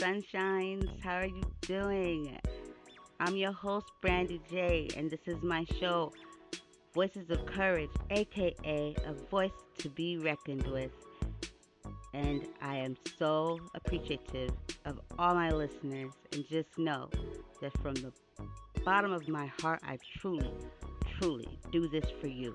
sunshines. How are you doing? I'm your host, Brandy J, and this is my show, Voices of Courage, aka A Voice to Be Reckoned with. And I am so appreciative of all my listeners, and just know that from the bottom of my heart, I truly, truly do this for you.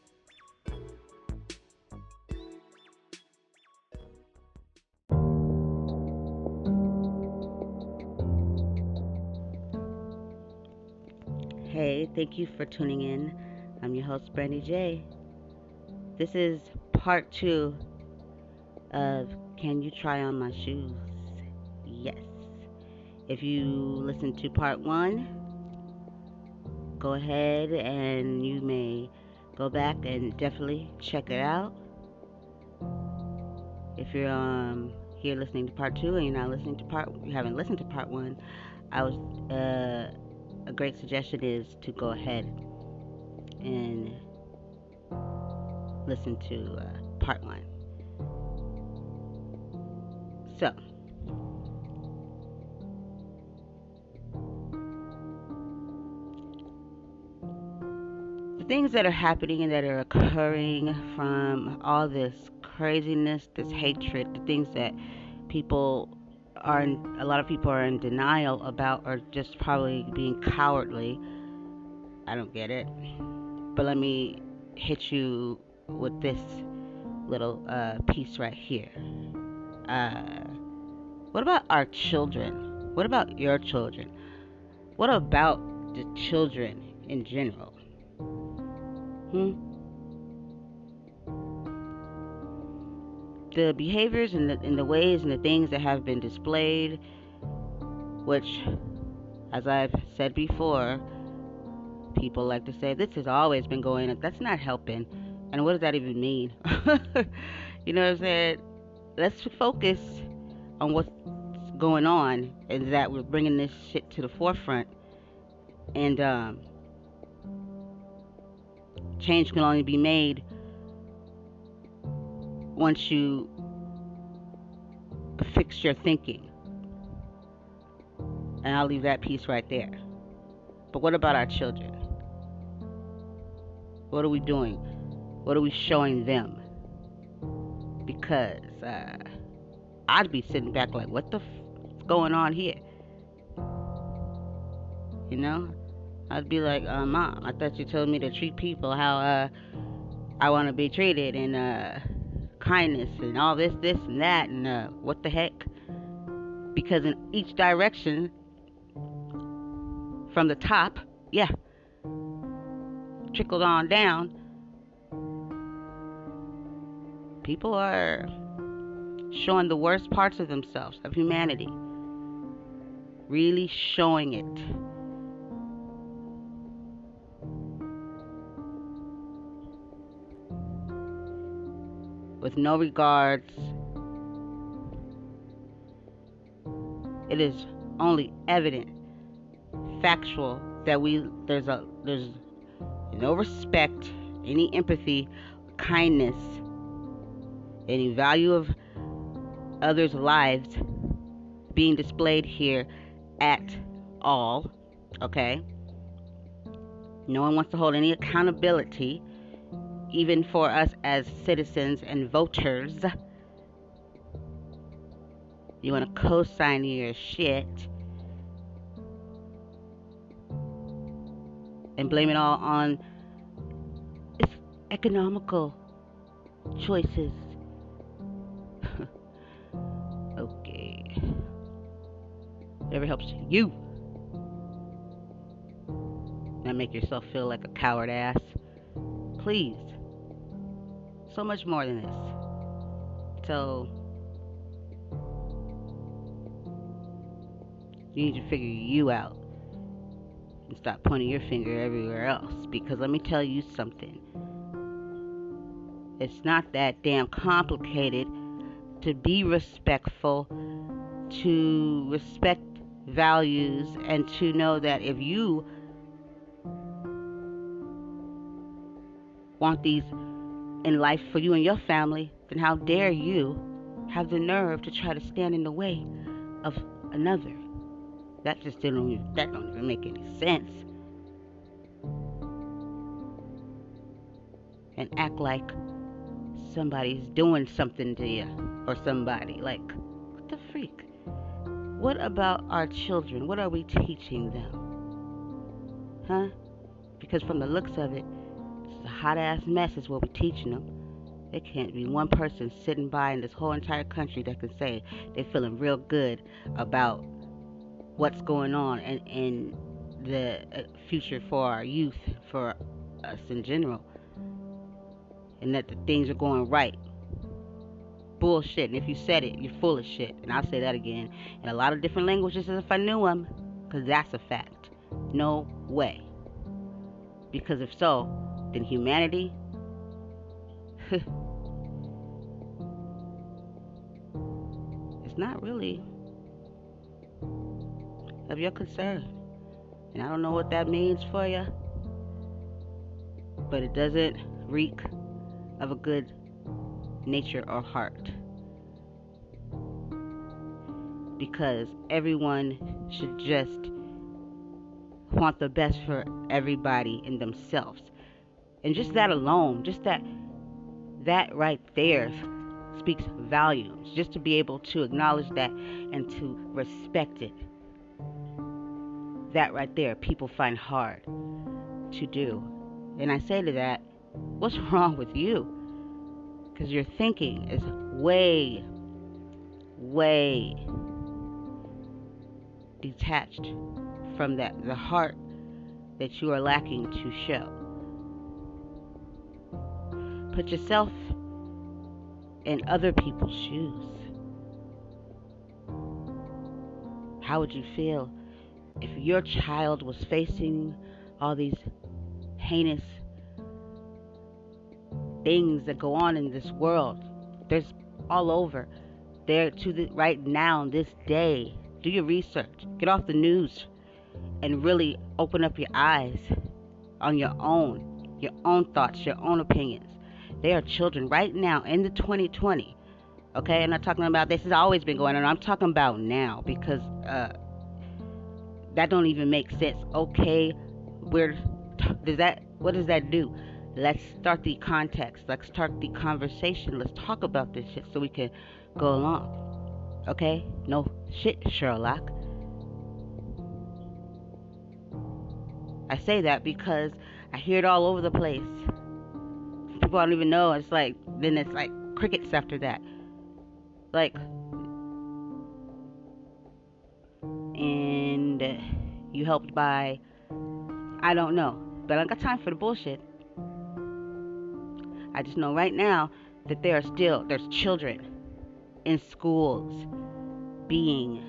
Hey, thank you for tuning in. I'm your host, Brandy J. This is part two of Can You Try On My Shoes? Yes. If you listened to part one, go ahead and you may go back and definitely check it out. If you're here listening to part two and you're not listening to you haven't listened to part one, I was a great suggestion is to go ahead and listen to part one. So, the things that are happening and that are occurring from all this craziness, this hatred, the things that people a lot of people are in denial about, or just probably being cowardly. I don't get it. But let me hit you with this little piece right here. Uh, what about our children? What about your children? What about the children in general? Hmm? The behaviors and the ways and the things that have been displayed, which, as I've said before, people like to say this has always been going on. That's not helping. And what does that even mean? You know what I'm saying? Let's focus on what's going on, and that we're bringing this shit to the forefront. And change can only be made once you fix your thinking. And I'll leave that piece right there. But what about our children? What are we doing? What are we showing them? Because I'd be sitting back like, what the is going on here? You know? I'd be like, Mom, I thought you told me to treat people how I want to be treated, and kindness and all this and that, and what the heck? Because in each direction, from the top, yeah, trickled on down, people are showing the worst parts of themselves, of humanity. Really showing it. With no regards. It is only evident, factual, that there's no respect, any empathy, kindness, any value of others' lives being displayed here at all. Okay? No one wants to hold any accountability, even for us as citizens and voters. You want to co-sign your shit and blame it all on it's economical choices. Okay. Whatever helps you. Not make yourself feel like a coward ass. Please. So much more than this. So you need to figure you out and stop pointing your finger everywhere else. Because let me tell you something. It's not that damn complicated to be respectful, to respect values, and to know that if you want these in life for you and your family, then how dare you have the nerve to try to stand in the way of another. That don't even make any sense. And act like somebody's doing something to you or somebody. Like, what the freak? What about our children? What are we teaching them? Huh? Because from the looks of it, it's a hot ass mess is what we're teaching them. There can't be one person sitting by in this whole entire country that can say they're feeling real good about what's going on in the future for our youth, for us in general, and that the things are going right. Bullshit. And if you said it, you're full of shit. And I'll say that again in a lot of different languages as if I knew them, because that's a fact. No way. Because if so, then humanity, it's not really of your concern. And I don't know what that means for you, but it doesn't reek of a good nature or heart. Because everyone should just want the best for everybody and themselves. And just that alone, just that right there speaks volumes. Just to be able to acknowledge that and to respect it. That right there, people find hard to do. And I say to that, what's wrong with you? Because your thinking is way, way detached from the heart that you are lacking to show. Put yourself in other people's shoes. How would you feel if your child was facing all these heinous things that go on in this world? There's all over. There right now, this day. Do your research. Get off the news and really open up your eyes on your own thoughts, your own opinions. They are children right now in the 2020. Okay, I'm not talking about this has always been going on. I'm talking about now because that don't even make sense. Okay, what does that do? Let's start the context. Let's start the conversation. Let's talk about this shit so we can go along. Okay? No shit, Sherlock. I say that because I hear it all over the place. People don't even know. It's like, then it's like crickets after that. Like, and you helped by, I don't know. But I don't got time for the bullshit. I just know right now that there's children in schools being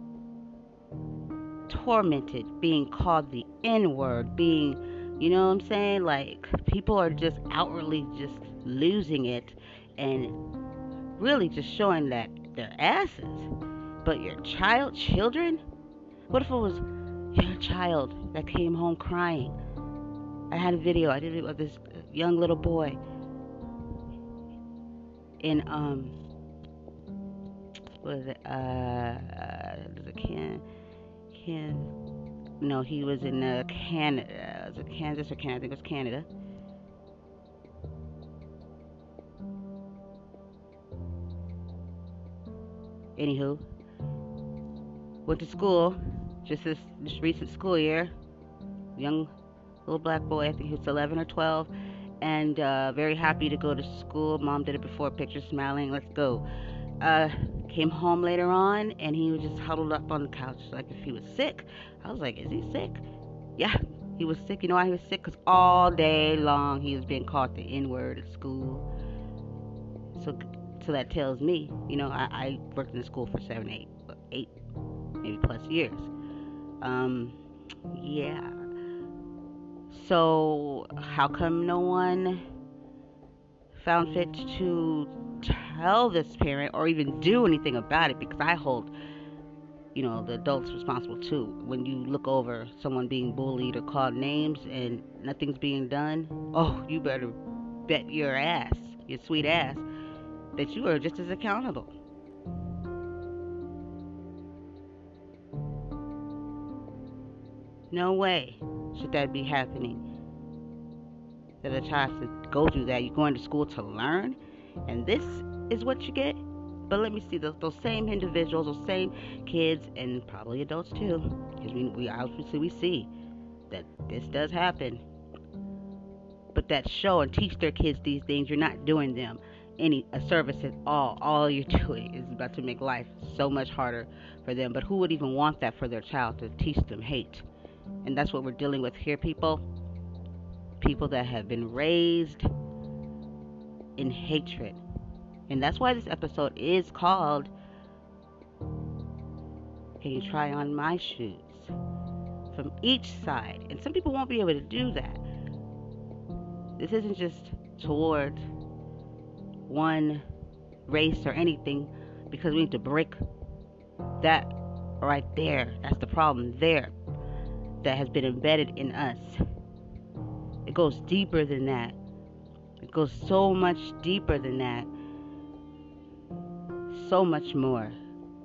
tormented, being called the N-word, being, you know what I'm saying? Like, people are just outwardly just losing it and really just showing that their asses. But your children? What if it was your child that came home crying? I had a video I did it of this young little boy in what is it? No, he was in Canada. Was it Kansas or Canada? I think it was Canada. Anywho, went to school just this recent school year. Young little black boy, I think he was 11 or 12, and very happy to go to school. Mom did it before, picture smiling, let's go. Came home later on, and he was just huddled up on the couch like if he was sick. I was like, is he sick? Yeah, he was sick. You know why he was sick? Because all day long he was being called the N-word at school. So that tells me, you know, I worked in the school for 8 maybe plus years. Yeah. So how come no one found fit to tell this parent or even do anything about it? Because I hold, you know, the adults responsible too. When you look over someone being bullied or called names and nothing's being done, oh, you better bet your ass, your sweet ass, that you are just as accountable. No way should that be happening. That a child should go through that. You're going to school to learn, and this is what you get. But let me see those same individuals, those same kids, and probably adults too, because we obviously we see that this does happen. But that show and teach their kids these things, you're not doing them any a service at all. All you're doing is about to make life so much harder for them. But who would even want that for their child, to teach them hate? And that's what we're dealing with here, people. People that have been raised in hatred. And that's why this episode is called Can You Try On My Shoes? From each side. And some people won't be able to do that. This isn't just toward one race or anything, because we need to break that right there. That's the problem there that has been embedded in us. It goes deeper than that. It goes so much deeper than that. So much more.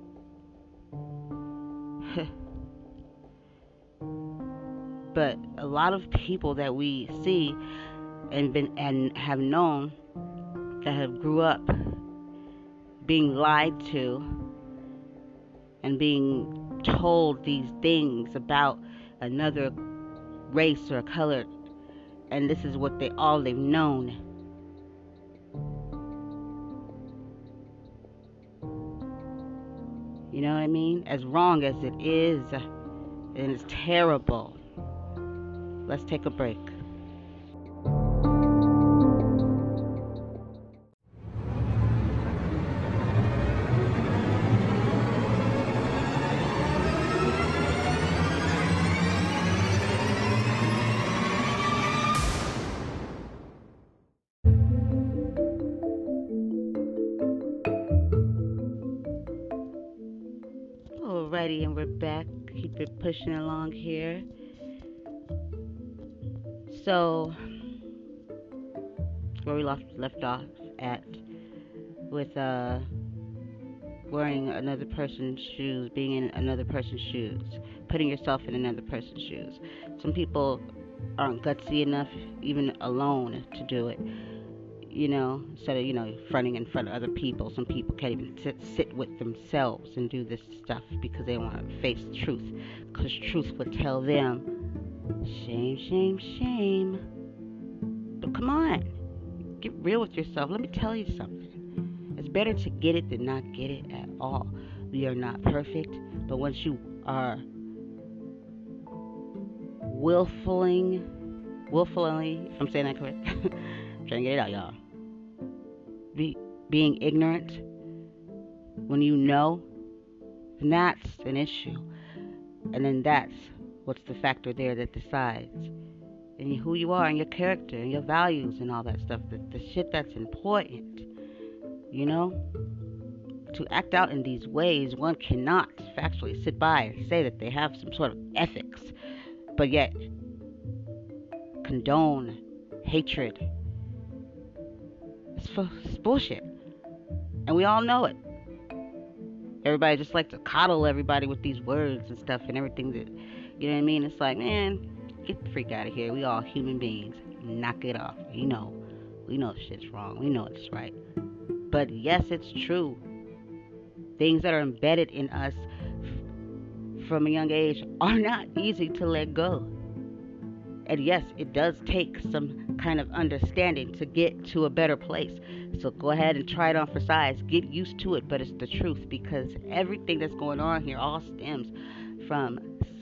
But a lot of people that we see and have known, that have grew up being lied to and being told these things about another race or color, and this is what they've known. You know what I mean? As wrong as it is, and it's terrible. Let's take a break. Alrighty, and we're back. Keep it pushing along here. So, where we left off at with wearing another person's shoes, being in another person's shoes, putting yourself in another person's shoes. Some people aren't gutsy enough, even alone, to do it. Instead of, fronting in front of other people. Some people can't even sit with themselves and do this stuff because they want to face truth. Because truth would tell them, shame, shame, shame. But come on, get real with yourself. Let me tell you something. It's better to get it than not get it at all. We are not perfect, but once you are willfully, if I'm saying that correct, I'm trying to get it out, y'all. Being ignorant when you know, then that's an issue. And then that's what's the factor there that decides. And who you are and your character and your values and all that stuff. The shit that's important. To act out in these ways, one cannot factually sit by and say that they have some sort of ethics, but yet condone hatred. It's bullshit. And we all know it. Everybody just likes to coddle everybody with these words and stuff and everything that, you know what I mean? It's like, man, get the freak out of here. We all human beings. Knock it off. We know shit's wrong. We know it's right. But yes, it's true. Things that are embedded in us from a young age are not easy to let go. And yes, it does take some kind of understanding to get to a better place. So go ahead and try it on for size. Get used to it, but it's the truth, because everything that's going on here all stems from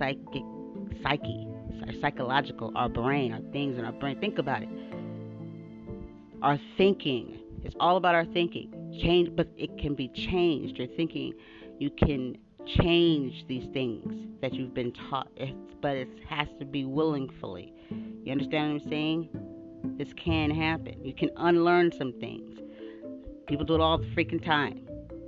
psychological, our brain, our things in our brain. Think about it. Our thinking. It's all about our thinking. Change, but it can be changed. Your thinking, you can change these things that you've been taught, but it has to be willingly. You understand what I'm saying? This can happen. You can unlearn some things. People do it all the freaking time.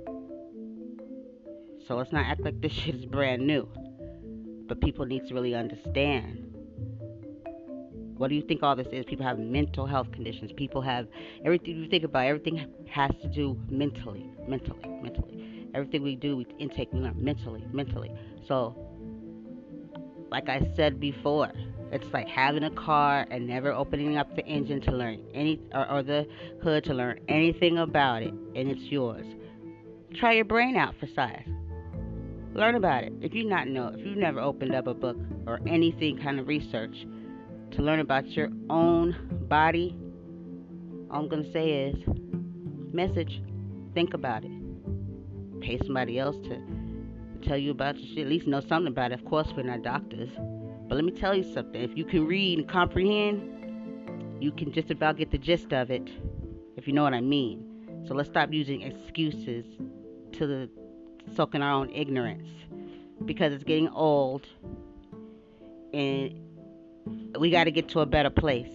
So let's not act like this shit is brand new. But people need to really understand. What do you think all this is? People have mental health conditions. People have everything. You think about everything has to do mentally. Everything we do, we intake, we learn mentally. So like I said before, it's like having a car and never opening up the engine to learn or the hood to learn anything about it, and it's yours. Try your brain out for size. Learn about it. If you've never opened up a book or anything kind of research to learn about your own body, all I'm gonna say is message. Think about it. Pay somebody else to tell you about your shit. At least know something about it. Of course, we're not doctors, but let me tell you something. If you can read and comprehend, you can just about get the gist of it. If you know what I mean. So let's stop using excuses to soak in our own ignorance, because it's getting old and we got to get to a better place.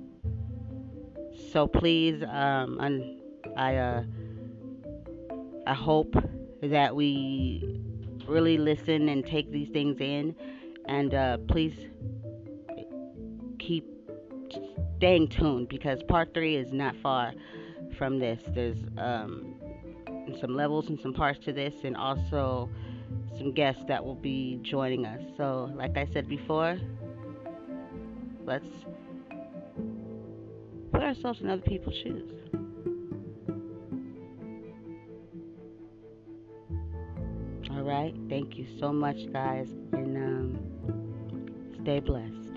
So please, I hope that we really listen and take these things in, and please keep staying tuned, because part 3 is not far from this. There's some levels and some parts to this, and also some guests that will be joining us. So, like I said before, let's put ourselves in other people's shoes. All right. Thank you so much, guys, and stay blessed.